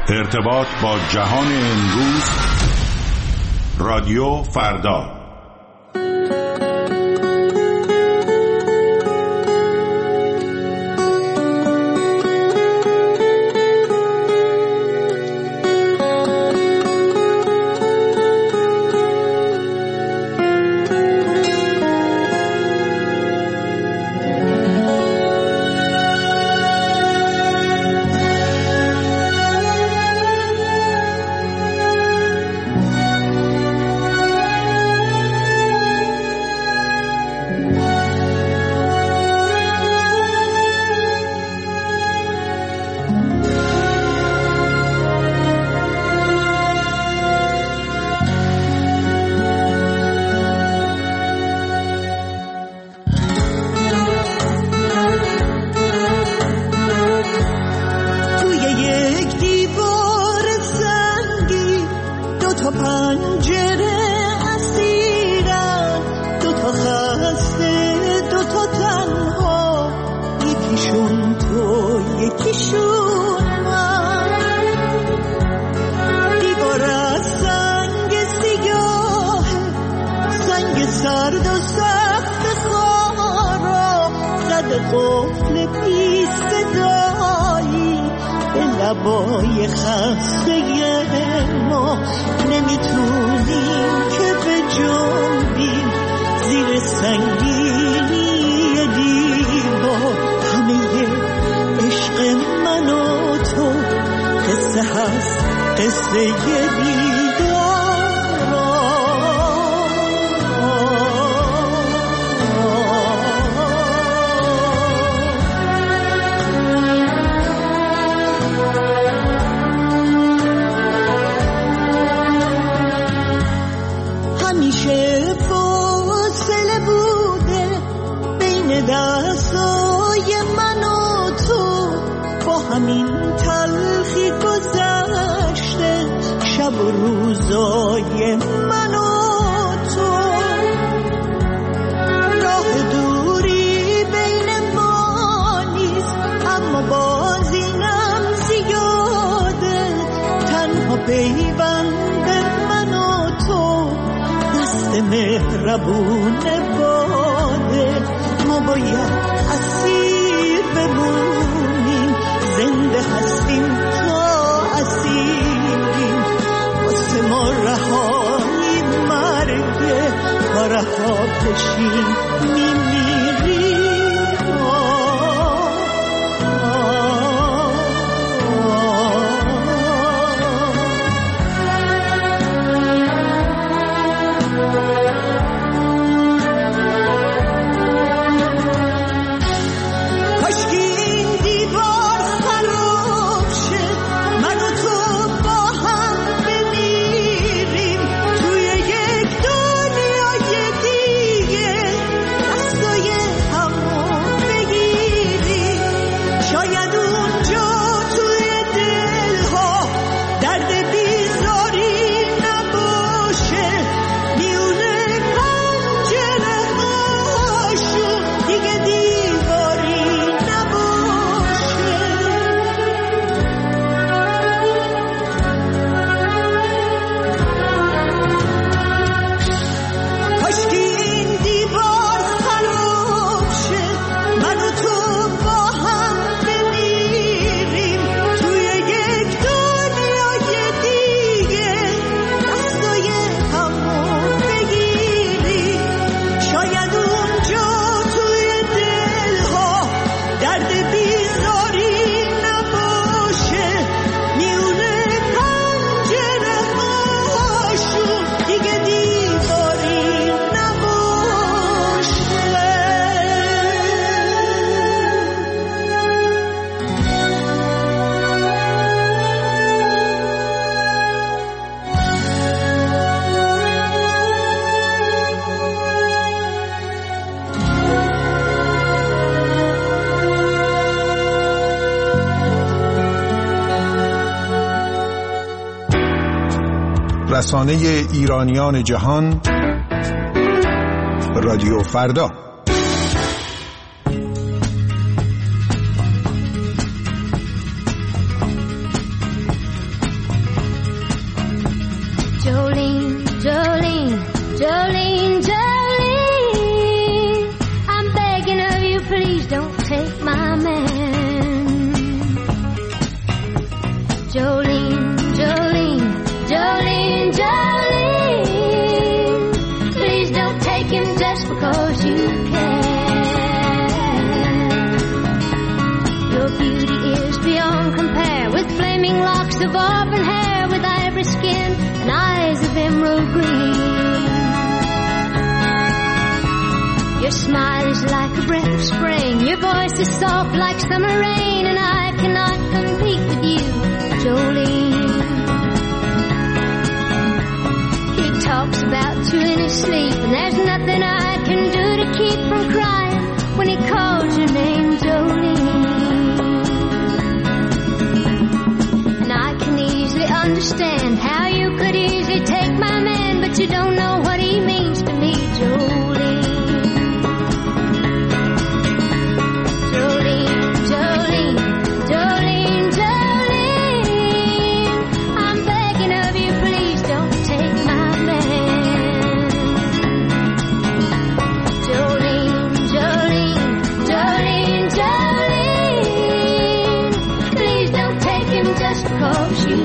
ارتباط با جهان امروز، رادیو فردا. لبای خسته ما نمیتونیم که به جنبیم زیر سنگینی دیوار. همه عشق من و تو قصه هست، قصه دیدار. دستای من و تو با همین تلخی گذشته، شب و روزای من و تو. راه دوری بین ما نیست، اما باز اینم زیاده. تنها پیوند من و تو دست مهربون باده. ما باید اسیر بمونیم، زنده هستیم تا اسیریم. واسه ما رهایی مرگه، تا رها بشیم میمیریم. رسانه ایرانیان جهان، رادیو فردا. don't compare with flaming locks of auburn hair, with ivory skin and eyes of emerald green. Your smile is like a breath of spring, your voice is soft like summer rain, and I cannot compete with you, Jolene. He talks about you in his sleep, and there's nothing I can do to keep from crying when he calls your name, Jolene. And I can easily understand how you could easily take my man, but you don't know what he means to me, Jolene. Jolene, Jolene, Jolene, Jolene, I'm begging of you, please don't take my man. Jolene, Jolene, Jolene, Jolene, please don't take him just 'cause you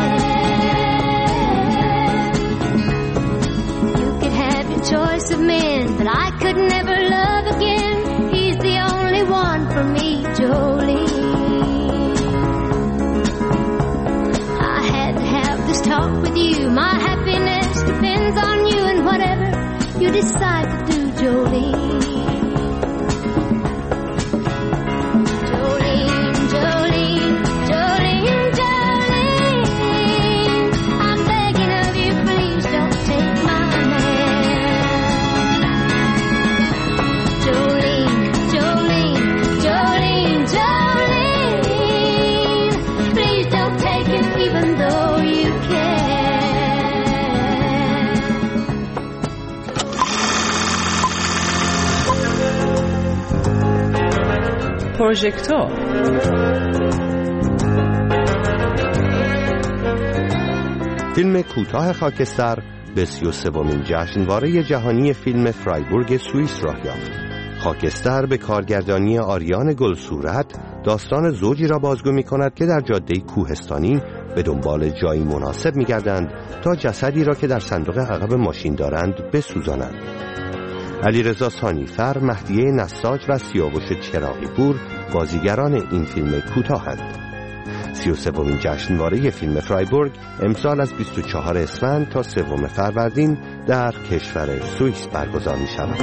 can. You could have your choice of men, but I could never love again. He's the only one for me, Jolene. I had to have this talk with you. My happiness depends on you, and whatever you decide to do, Jolene. Jolene, Jolene, Jolene, Jolene, I'm begging of you, please don't take my man. Jolene, Jolene, Jolene, Jolene, please don't take him even though you can. پروژکتور فیلم کوتاه خاکستر به 33مین جشنواره جهانی فیلم فرایبورگ سوئیس راه یافت. خاکستر به کارگردانی آریان گلصورت داستان زوجی را بازگو می‌کند که در جاده کوهستانی به دنبال جایی مناسب می‌گردند تا جسدی را که در صندوق عقب ماشین دارند بسوزانند. علیرضا ثانیفر، مهدیه نساج و سیاوش چراغی پور بازیگران این فیلم کوتاهند. 33مین جشنواره فیلم فرایبورگ امسال از 24 اسفند تا 3 فروردین در کشور سوئیس برگزار می‌شود.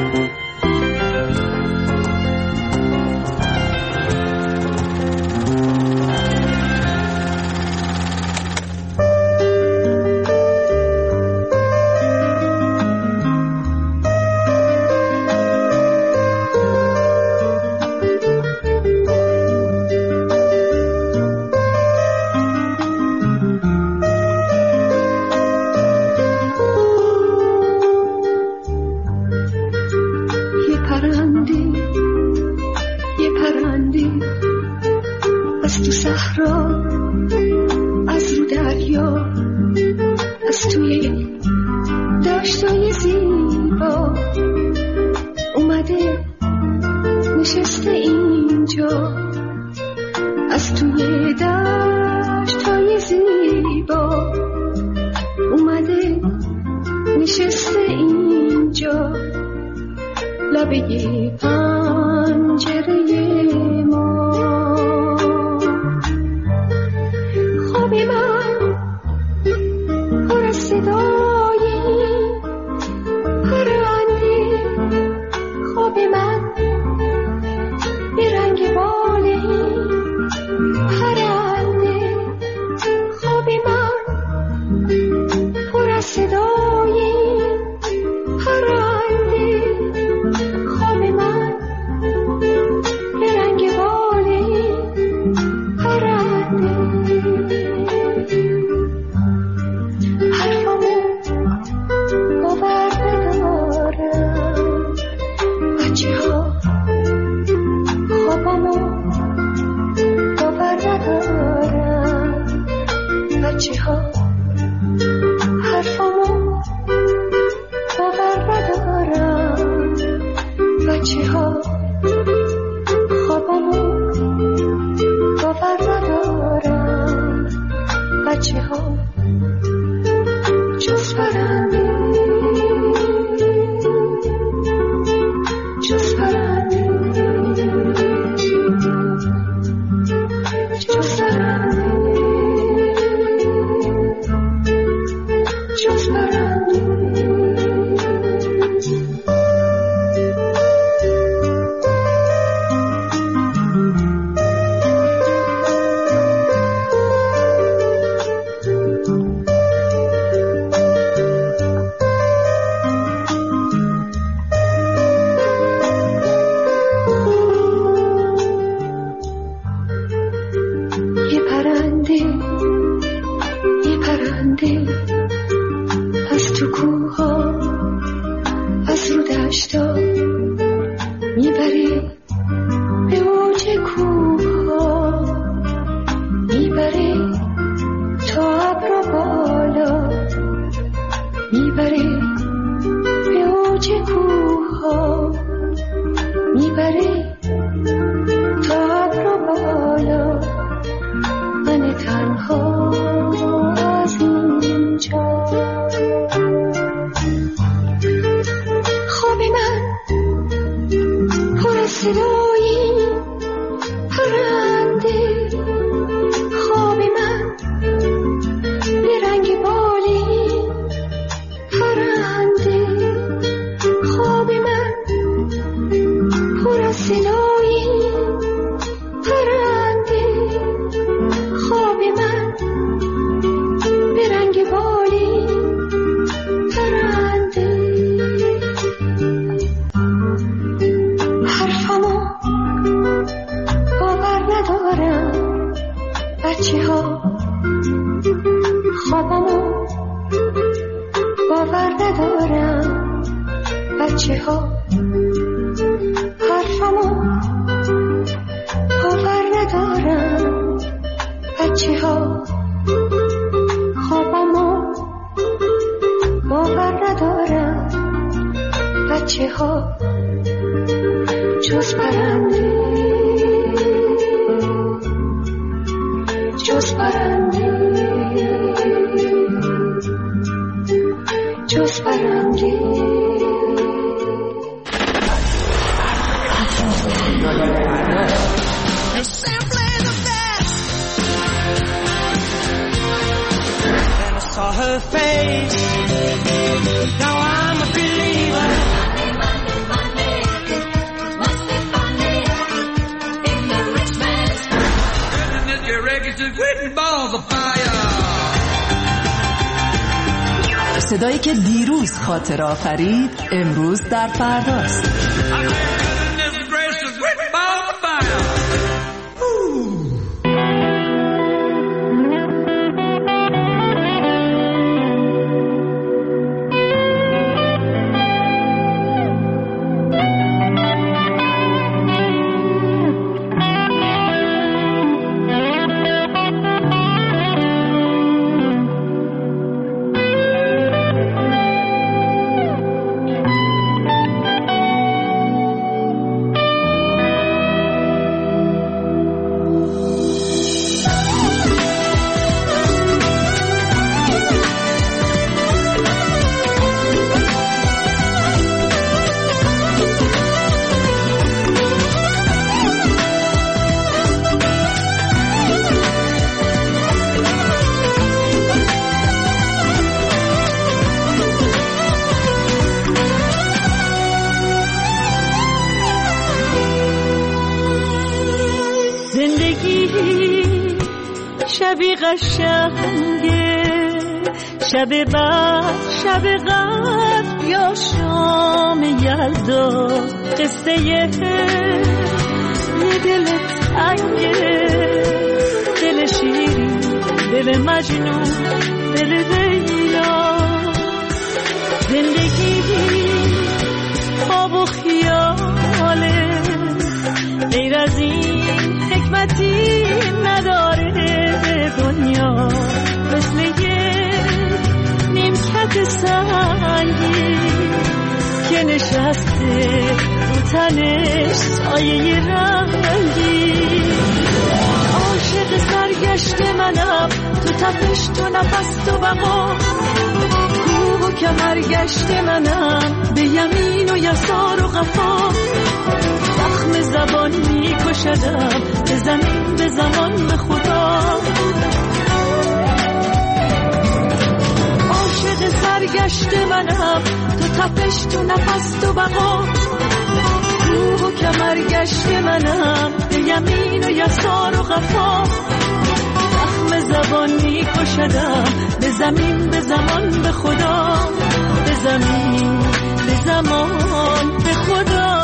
just صدایی که دیروز خاطره آفرید امروز در فرداست. شبی قشنگه، شب بعد شب قدر یا شام یلدا، قصه یه دل تنگه، دل شیرین، دل مجنون، دل لیلا. زندگی خواب و خیاله، غیر از این حکمتی نداره دنیا. مثل یه نیمکت سنگی که نشسته رو تنش سایه رنگی. عاشق سرگشت منم، تو تپش، تو نفس، تو بقا. کوه و کمر گشت منم، به یمین و یسار و قفا. زخم زبان میکشدم به زمین به زمان به خدا. عاشق سرگشت منم، تو تپش تو نفس تو بقا. روح و کمر گشت منم، به یمین و یسار و غفا. زخم زبان میکشدم به زمین به زمان به خدا. به زمین به زمان به خدا.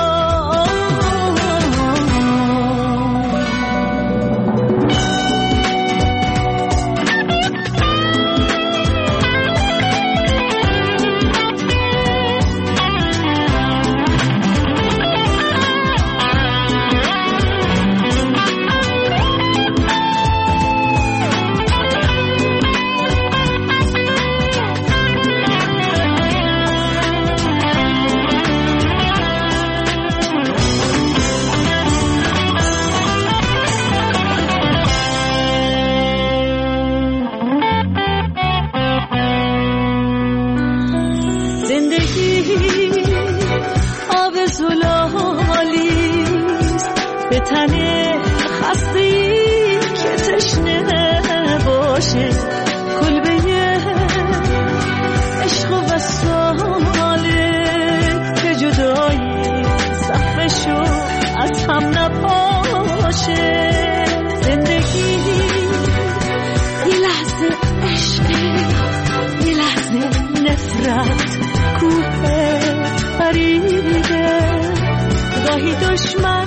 به تن خسته‌ای که تشنه باشه، کلبه عشق و وصاله که جدایی سقفشو از هم نپاشه. زندگی یه لحظه عشقه، یه لحظه نفرت، کوه فریده، گاهی دشمن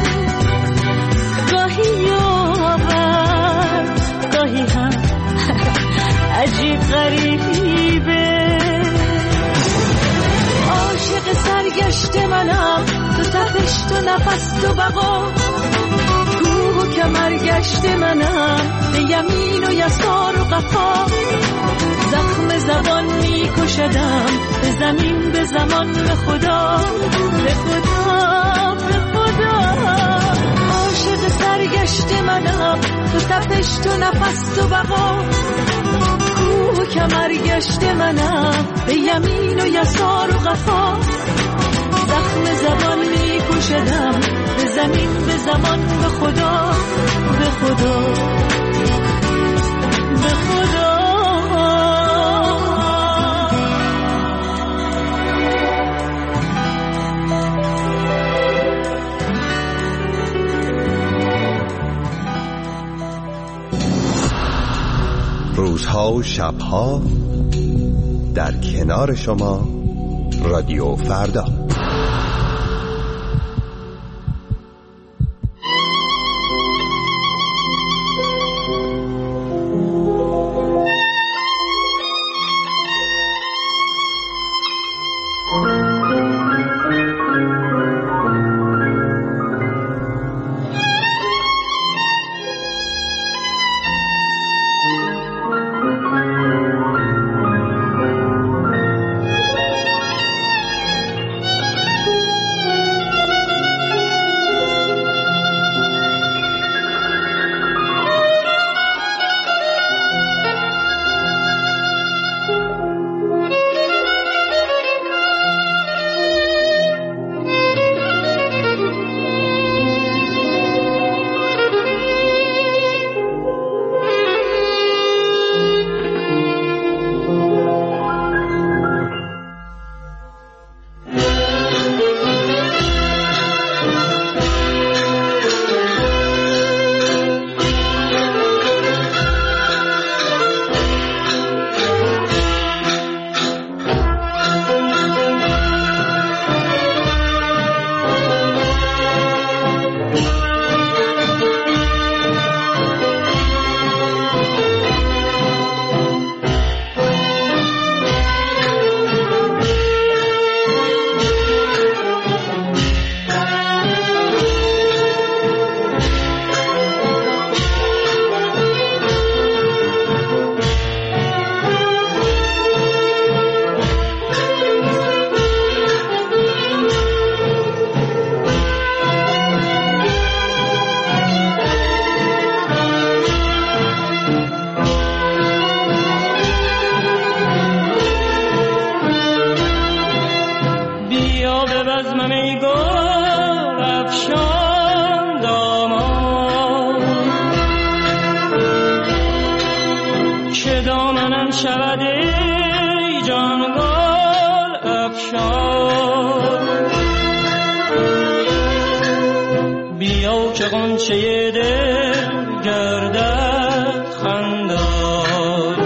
گاهی یاور، گاهی هم عجیب غریبه. عاشق سرگشت منم، تو تپش تو نفس تو بقا. کوه و کمر گشت منم، به یمین و یسار و غفا. زخم زبان میکشدم به زمین به زمان به خدا. به خدا به خدا. عاشق سرگشت منم، تو تپش تو نفس تو بقا. کوه و کمر گشت منم، به یمین و یسار و غفا. زخم زبان میکشدم به زمین به زمان به خدا. به خدا به خدا. روزها و شبها در کنار شما رادیو فردا. شود ای جان گل افشان، بیا که غنچه دل گردد خندان.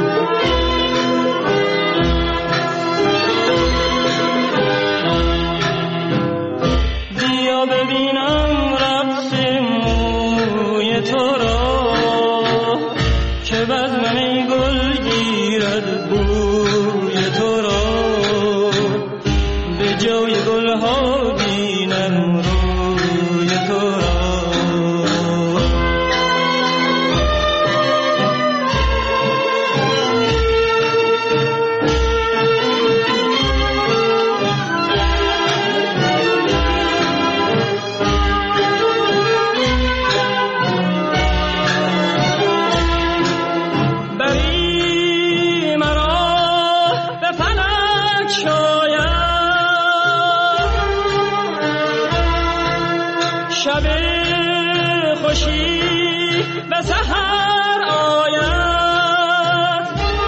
بیا ببینم رقص موی تو را که بزم ای گل گیرد بوی تو را، به جای گلها بینم روی تو را. شب خوشی به سحر آید،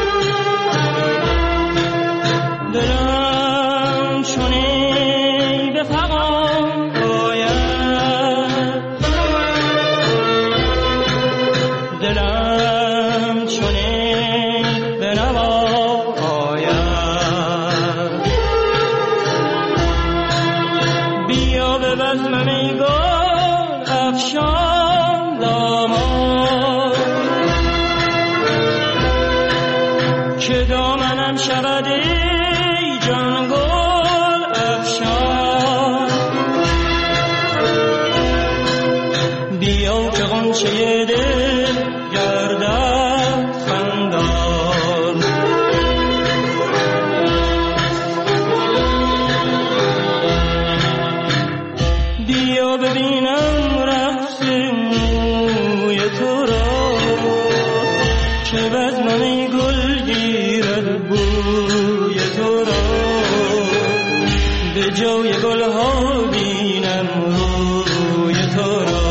دلم چونی به فغان آید، دلم چونی به نوا آید. بیا به بزمم ای گل افشان دامان، که دامنم شود ای جان گل افشان. بیا که غنچه دل گردد خندان. بیا ببینم رقص موی تو را که بزمم ای گل گیرد بوی تو را، به جای گلها بینم روی تو را.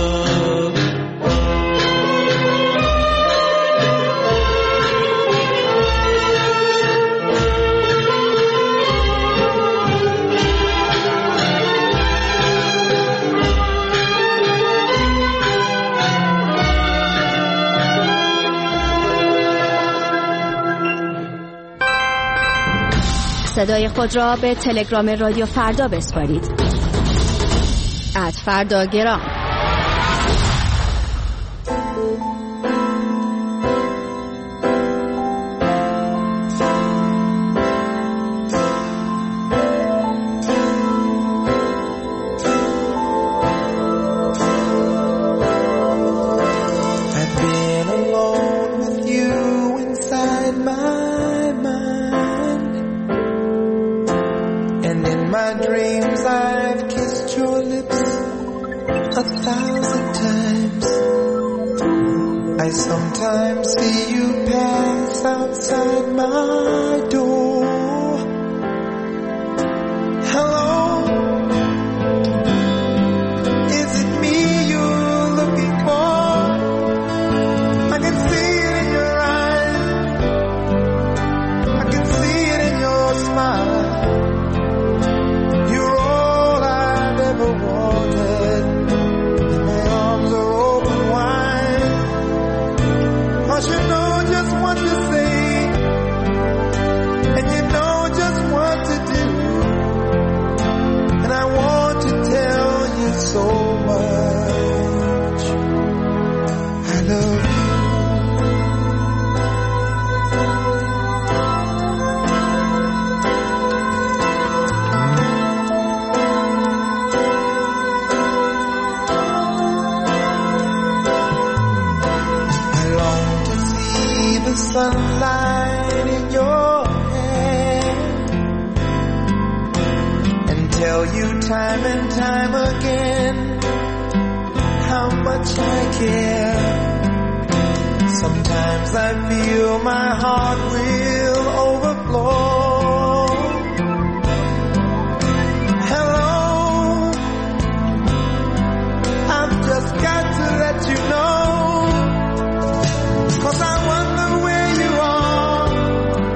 صدای خود را به تلگرام رادیو فردا بسپارید. @فرداگرام. Sometimes see you pass outside my door. Hello, is it me you're looking for? I can see it in your eyes, I can see it in your smile. You're all I've ever wanted, and my arms are open wide. You know just what to say, and you know just what to do, and I want to tell you so much. I love you. The sunlight in your hair and tell you time and time again how much I care. Sometimes I feel my heart will overflow. Hello, I've just got to let you know, 'cause I wonder where you are.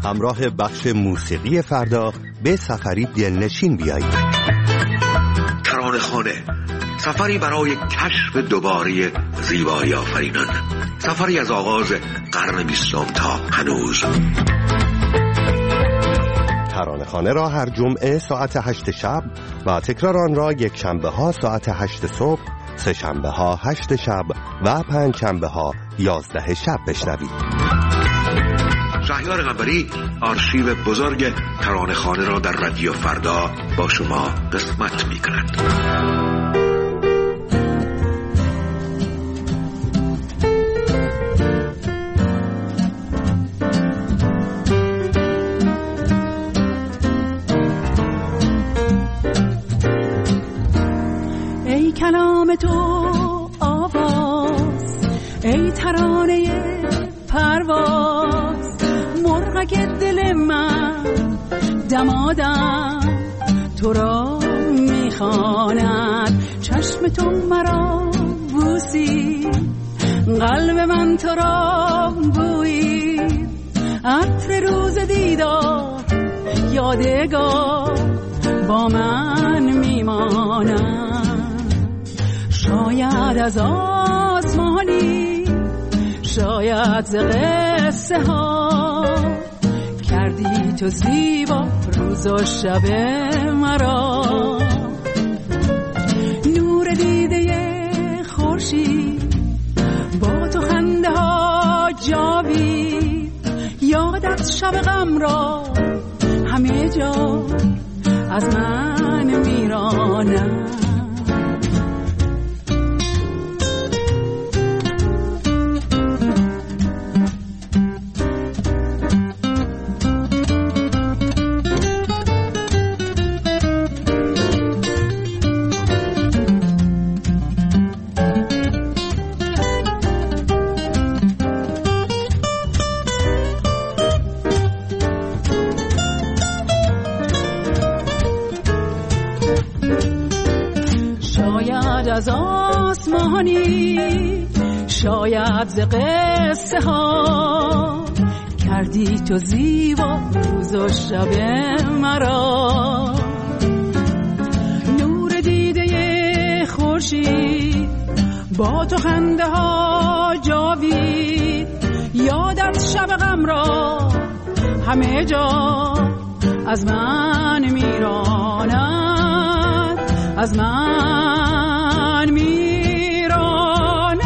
همراه بخش موسیقی فردا به سفری دلنشین بیایید. ترانه‌خانه، سفری برای کشف دوباره زیبایی آفرینان، سفری از آغاز قرن 20 تا هنوز. ترانه‌خانه را هر جمعه ساعت 8 شب و تکرار آن را یک شنبه ها ساعت 8 صبح، سه شنبه ها 8 شب و پنج شنبه ها 11 شب بشنوید. شهریار قنبری آرشیو بزرگ ترانه‌خانه را در رادیو فردا با شما قسمت می‌کند. ای کلام تو آواز، ای ترانه پرواز، مرغک دل من دمادم تو را میخواند. چشم تو مرا بوسی، قلب من تو را بویی، عطر روز دیدار یادگار با من میماند. شاید از آسمانی، شاید ز قصه ها، کردی تو زیبا روز و شب مرا. نور دیده خورشید با تو خنده ها جاوید، یادت شب غم را همه جا از من میرانم. از آسمانی، شاید ز قصه ها، کردی تو زیبا روز و شب مرا. نور دیده خورشید با تو خنده ها جاوید، یادت شب غم را همه جا از من میراند، از من میراند.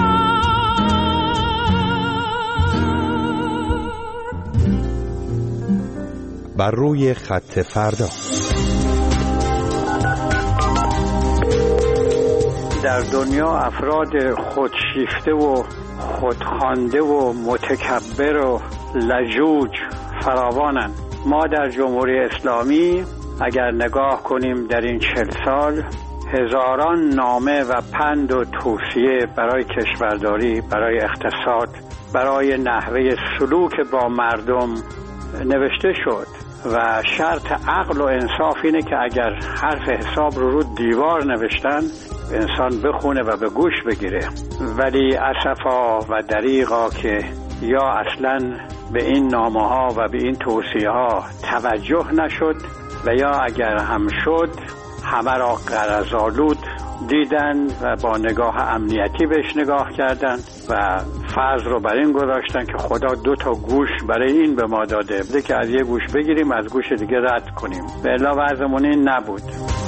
بر روی خط فردا. در دنیا افراد خودشیفته و خودخوانده و متکبر و لجوج فراوانند. ما در جمهوری اسلامی اگر نگاه کنیم در این 40 سال هزاران نامه و پند و توصیه برای کشورداری، برای اقتصاد، برای نحوه سلوک با مردم نوشته شد و شرط عقل و انصاف اینه که اگر حرف حساب رو دیوار نوشتن انسان بخونه و به گوش بگیره. ولی اسفا و دریغا که یا اصلاً به این نامه ها و به این توصیه ها توجه نشد و یا اگر هم شد همه را غرض‌آلود دیدن و با نگاه امنیتی بهش نگاه کردن و فرض رو بر این گذاشتن که خدا 2 گوش برای این به ما داده بده که از یه گوش بگیریم از گوش دیگه رد کنیم. به الا وضعمون این نبود.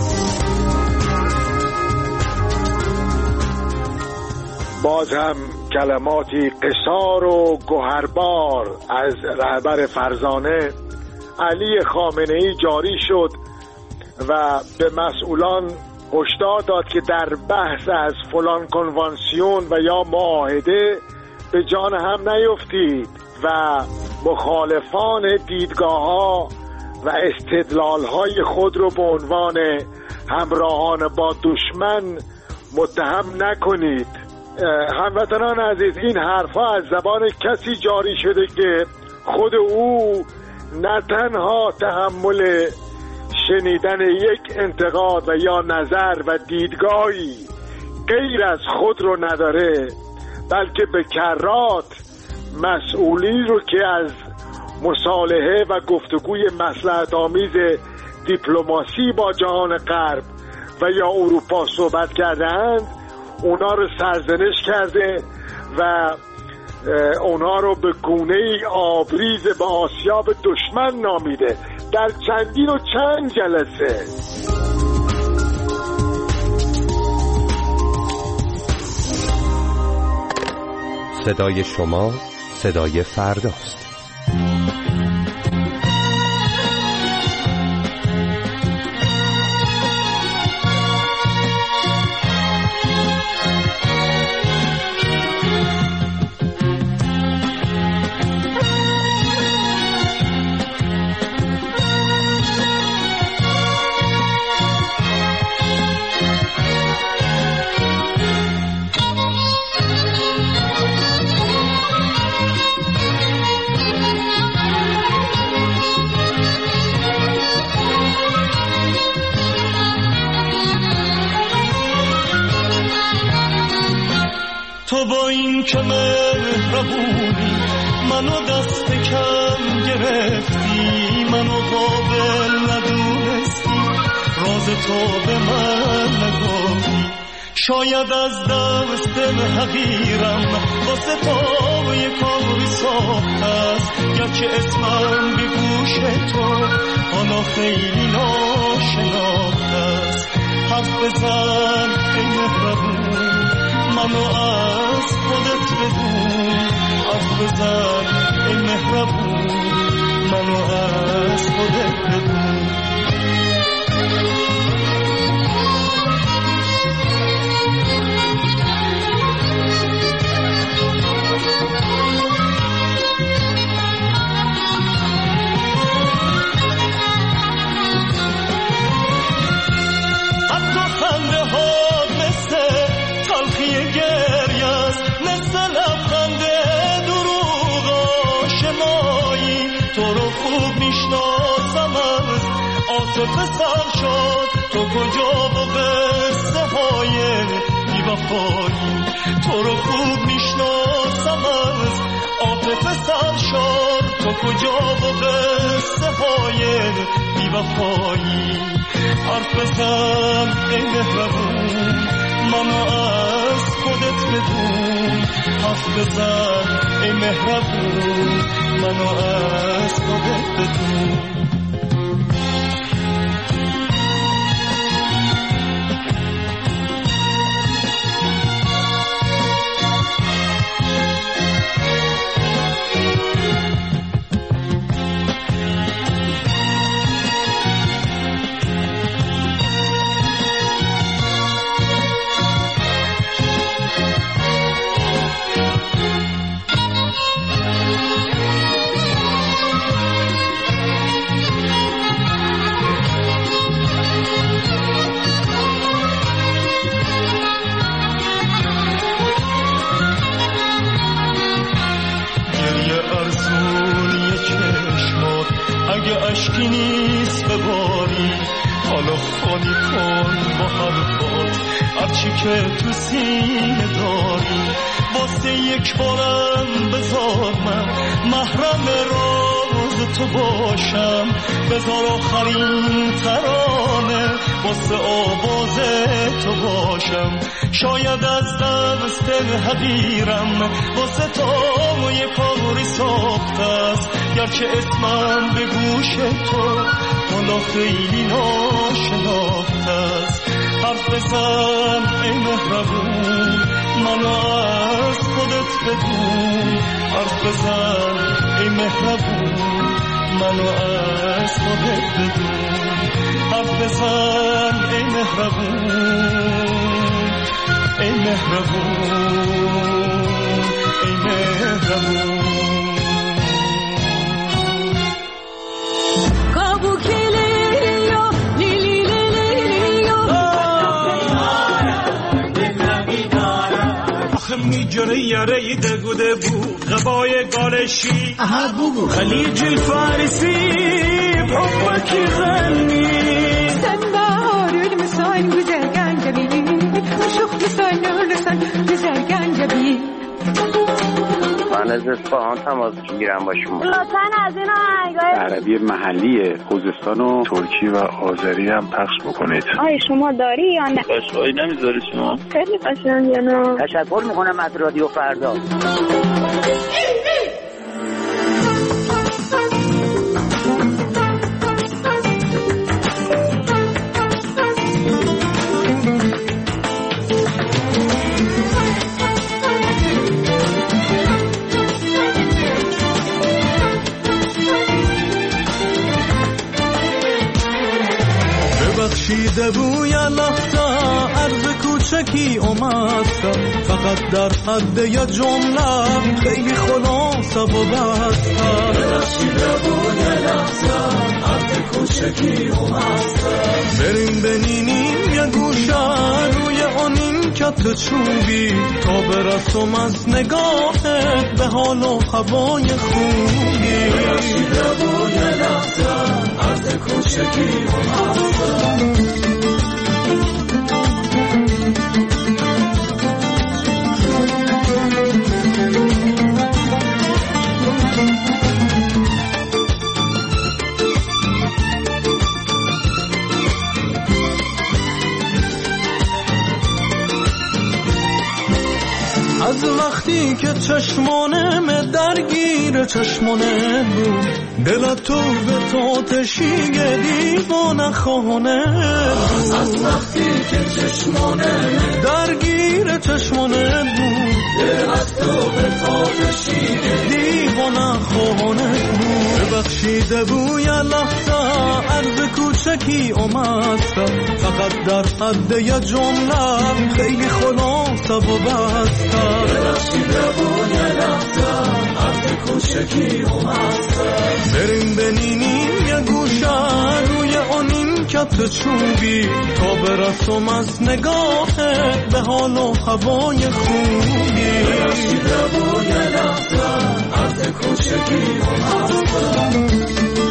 باز هم کلماتی قصار و گوهربار از رهبر فرزانه علی خامنه‌ای جاری شد و به مسئولان هشدار داد که در بحث از فلان کنوانسیون و یا معاهده به جان هم نیفتید و مخالفان دیدگاه‌ها و استدلال‌های خود رو به عنوان همراهان با دشمن متهم نکنید. هموطنان عزیز، این حرفا از زبان کسی جاری شده که خود او نه تنها تحمل شنیدن یک انتقاد و یا نظر و دیدگاهی غیر از خود رو نداره، بلکه به کرات مسئولی رو که از مصالحه و گفتگوی مصلحت آمیز دیپلماسی با جهان غرب و یا اروپا صحبت کردند، اونا رو سرزنش کرده و اونا رو به گونه‌ای آبریز به آسیاب دشمن نامیده در چندین و چند جلسه. صدای شما صدای فرداست. تو با این که مهربونی منو دست کم گرفتی، منو قابل ندونستی، راز تو به من نگفتی. شاید از دست حقیرم واسه تو یک کاری ساخت است، گرچه اسمم به گوش تو حالا خیلی ناشناخت است. حرف بزن ای مهربون، منو از خودت بدون. حرف بزن ای مهربون، منو از خودت بدون. عاطفه سر شد تو کجا با قصه های بی‌وفایی. تو رو خوب میشناسم از عاطفه سر شد تو کجا با قصه های بی‌وفایی. حرف بزن ای مهربون، منو از خودت بدون. حرف بزن ای مهربون، منو از خودت بدون. اشکی نیست بباری، حالا خالی کن با حرفات هرچی که تو سینه داری. واسه یک بارم بذار من محرم راز تو باشم، بذار آخرین ترانه واسه آواز تو باشم. شاید از دست حقیرم واسه تو یک کاری ساخت است، گرچه اسمم به گوش تو حالا خیلی ناشناخت است. حرف بزن ای مهربون، منو از خودت بدون. حرف بزن ای مهربون، منو از خودت بدون. حرف بزن ای مهربون، ای مهربون، ای مهربون. میجره یاره دگوده بو غبای گالشی خلیج الفارسی بحبك غني سنبار المسان güzel جبين وشوف لسان لسان güzel جبين. من از اصفهان تماس میگیرم با شما. لطفاً از این آهنگای عربی محلی خوزستان و ترکی و آذری هم پخش بکنید. آیا شما داری یا نه؟ قشنگی نمیذاری شما؟ خیلی قشنگه. نه تشکر میکنم از رادیو فردا. ببخشیده بوی لحظه عرض کوچکی اومدم، فقط در حد یه جمله خیلی خلاصه و بستم. ببخشیده بوی لحظه عرض کوچکی اومدم، بریم بنینیم یه گوشه روی آنین کت چوبی تا برسم از نگاهت به حال و هوای خوبی. ببخشیده بوی لحظه عرض کوچکی اومدم. از وقتی که چشمانم درگیر چشمانه بود، دل تو به تو تشیگه دیوانه خانه بود. از وقتی که چشمانم درگیر چشمانه بود، دل تو به تو تشیگه دیوانه خانه بود. ببخشیده بوی لحظه عرض کوچکی اومدم، فقط در حد یه جمله خیلی خلاصه و بستم. ببخشیده بوی لحظه عرض کوچکی اومدم، بریم بنینیم یه گوشه روی آنین کت چوبی تا برسم از نگاهت به حال و هوای خوبی. ببخشیده بوی لحظه عرض کوچکی اومدم.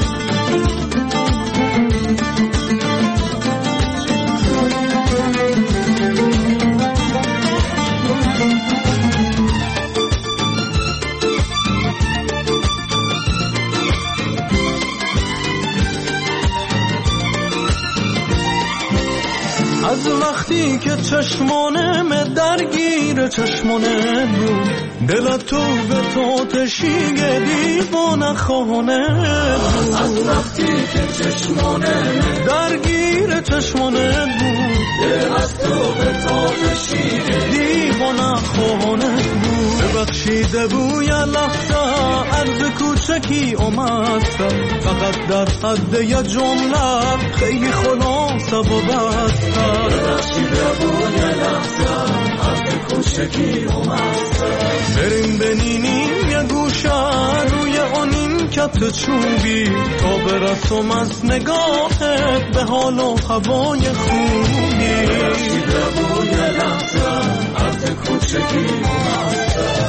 از وقتی که چشمانم درگیر چشمانه بود، دل تو به تو تشیگه دیوانه خانه بود. از وقتی که چشمانم درگیر چشمانه بود، دل تو به تو تشیگه دیوانه خانه بود. ببخشیده بوی لحظه عرض کوچکی اومدم، فقط در حد یه جمله خیلی خلاصه و بستم. ببخشیده بوی لحظه عرض کوچکی اومدم، بریم بنینیم یه گوشه روی آنین کت چوبی تا برسم از نگاهت به حال و هوای خوبی. ببخشیده بوی لحظه عرض کوچکی اومدم.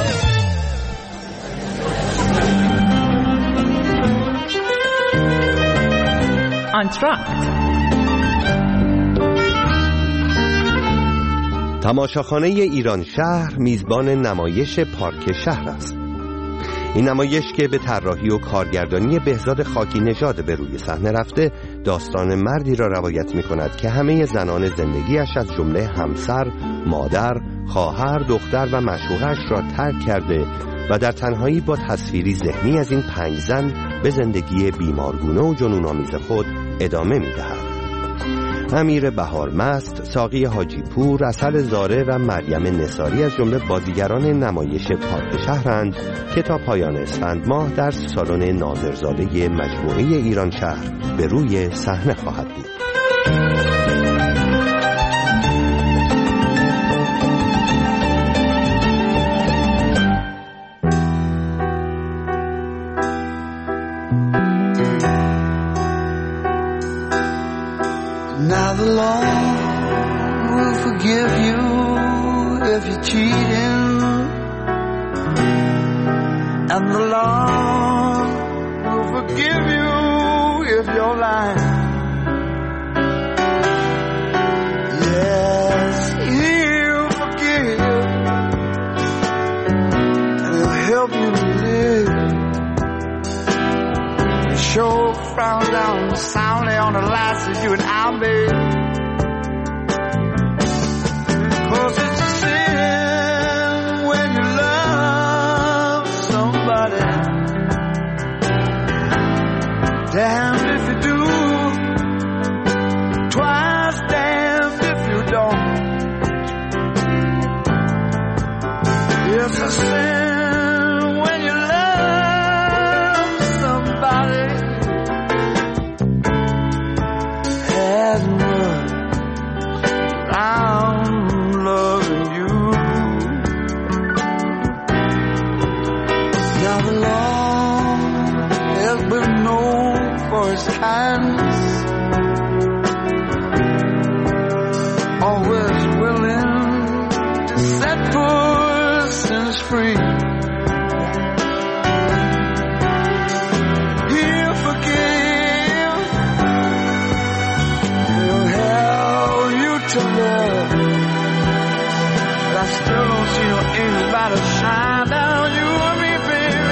انتراکت تماشاخانه ایران شهر میزبان نمایش پارک شهر است. این نمایش که به طراحی و کارگردانی بهزاد خاکی نژاد به روی صحنه رفته، داستان مردی را روایت می‌کند که همه زنان زندگیش از جمله همسر، مادر، خواهر، دختر و معشوقه‌اش را ترک کرده و در تنهایی با تصویری ذهنی از این 5 زن به زندگی بیمارگونه و جنون‌آمیز خود ادامه می‌دهد. امیر بهارمست، ساقی حاجی پور، عسل زاره و مریم نصاری از جمله بازیگران نمایش پارک شهرند که تا پایان اسفند ماه در سالن ناظرزاده مجموعه ایران شهر به روی صحنه خواهد بود. Now the law will forgive you if you're cheating, and the law will forgive you if you're lying. Yes, he'll forgive, and he'll help you frown down soundly on the lights of you and I'll be. 'Cause it's a sin when you love somebody. Damned if you do, twice damned if you don't. It's a sin when you love somebody. As much I'm loving you. Now the Lord has been known for his kindness, always willing to set persons free. He'll forgive, he'll help you to love. But I still don't see no anybody shine down you or me, baby.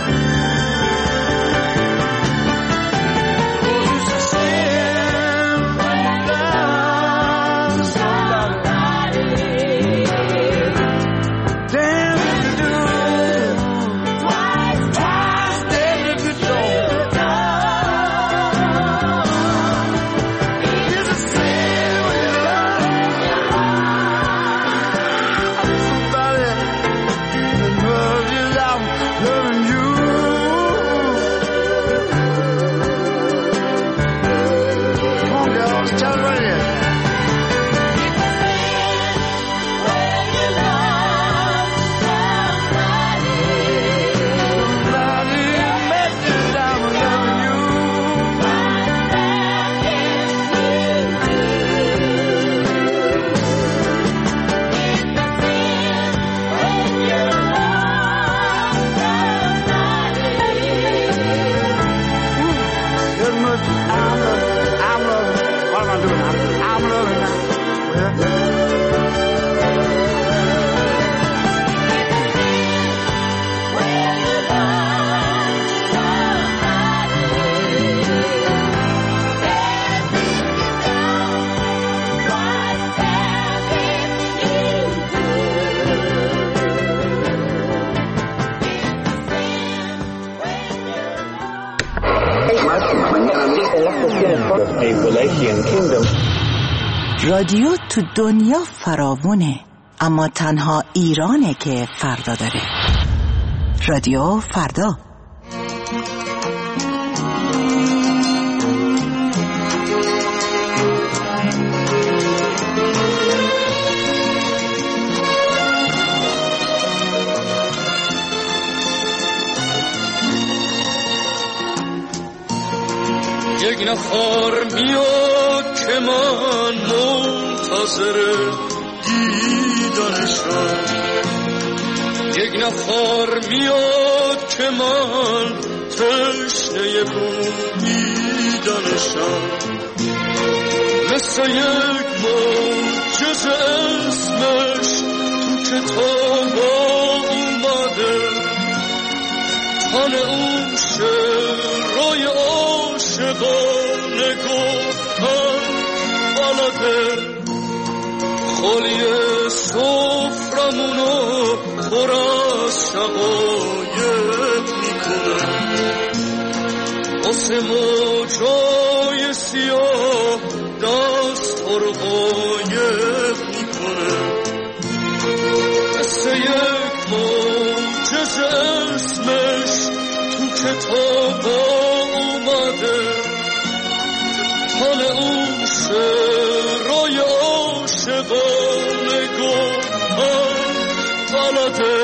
رادیو تو دنیا فراوونه، اما تنها ایرانه که فردا داره. رادیو فردا. یک نفر میاد که من منتظر دیدنشم، یک نفر میاد که من تشنه بویدنشم، مثل یک معجزه اسمش تو کتاب اومده، تن اون شعرهای عاشقانه گفتن بلده، خالی سفرمونو پر از شقایق میکنه، واسه موجای سیاه دست ها رو قایق میکنه، مثل یک معجزه اسمش تو کتاب اومده، تن اون شعرهای عاشقانه گفتن بلده.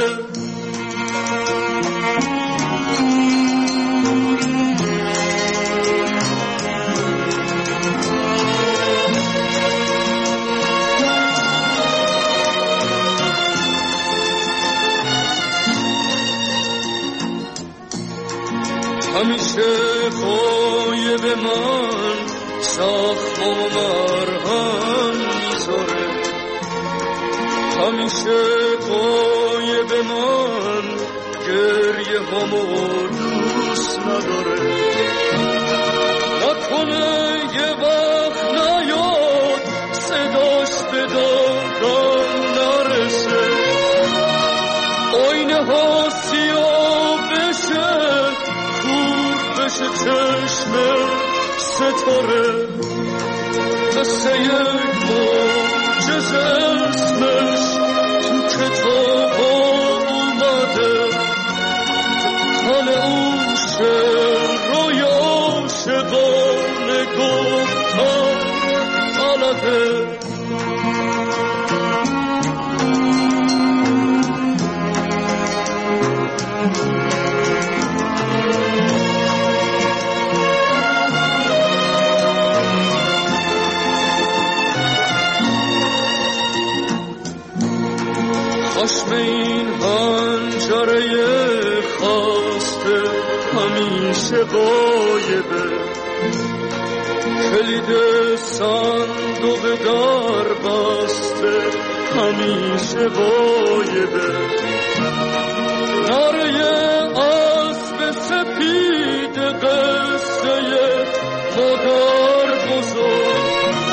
همیشه غایب من زخم و مرهم میذاره، همیشه غایب من گریه همو دوست نداره، مثل چشم ستاره، مثل یک معجزه اسمش تو کتاب اومده. حال اون شعر روی عاشقانه گفتن بلده. خشم این حنجره خاسته همیشه غایبه، کلید صندوق در بسته همیشه غایبه. نره اسب سپید قصه مادر بزرگ،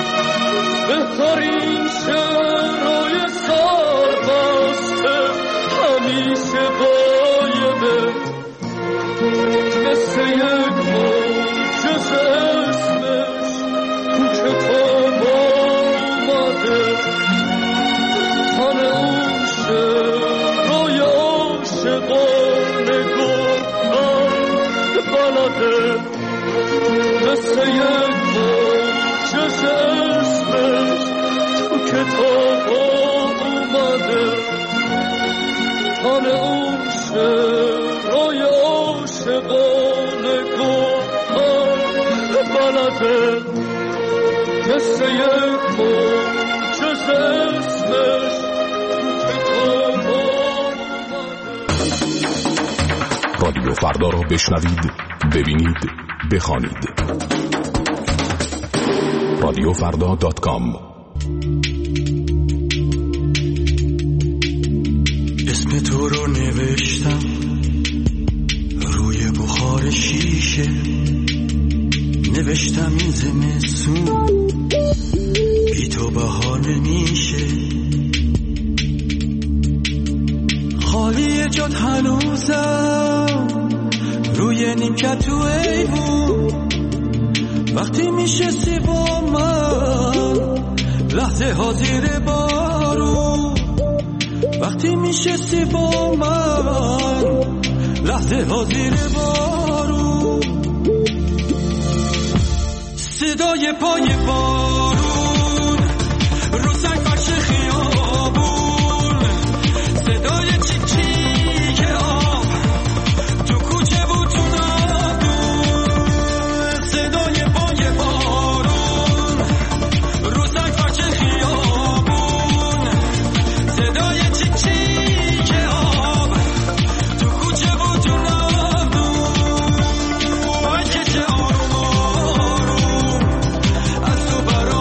بهترین شعرهای سربسته همیشه غایبه. مثل یک معجزه اسمش تو کتاب اومده. تن اون شعرهای عاشقانه گفتن بلده. مثل یک معجزه اسمش تو کتاب اومده. تن اون شعرهای عاشقانه گفتن بلده. مثل یک معجزه اسمش تو کتاب اومده. رادیو فردا را بشنوید، ببینید، بخوانید. رادیوفردا.com. اسم تو رو نوشتم روی بخار شیشه، نوشتم این زمستون بی تو بهار نمیشه. خالی جات هنوزم روی نیمکت تو ایوون، وقتی میشستی با من لحظه ها زیر بارون، وقتی میشستی با من لحظه ها زیر بارون. صدای پای بارون رو سنگ فرش خیابون، صدای چیک چیک آب تو کوچه بود تو نادون، صدای پای بارون رو سنگ فرش خیابون، صدای چیک چیک آب تو کوچه بود تو نادون. وای که چه آروم آروم از تو برا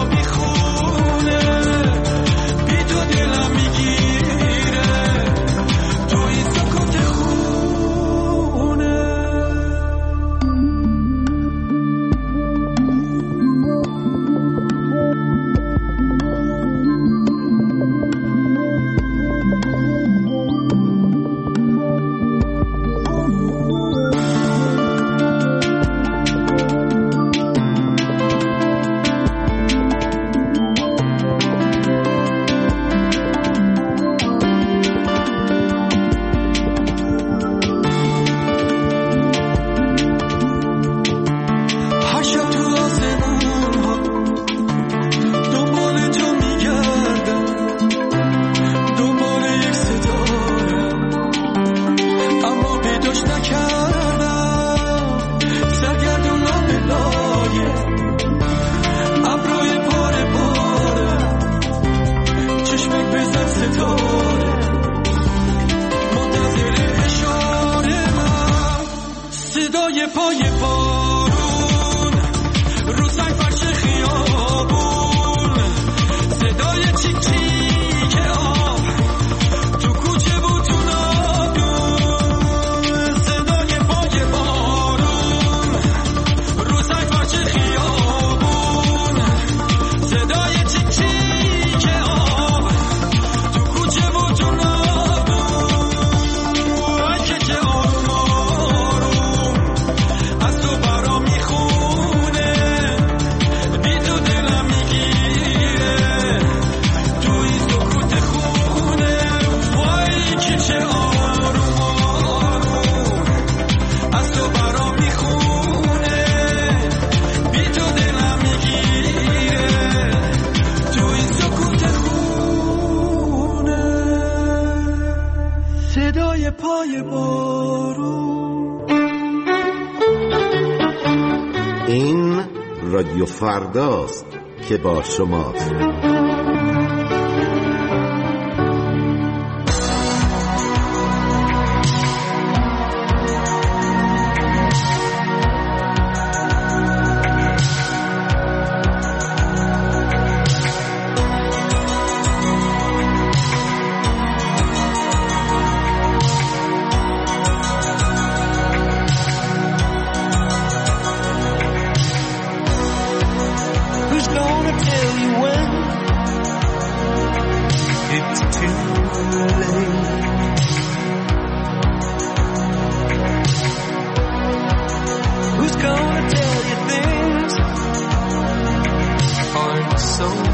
پای بارون. این رادیو فرداست که با شماست. So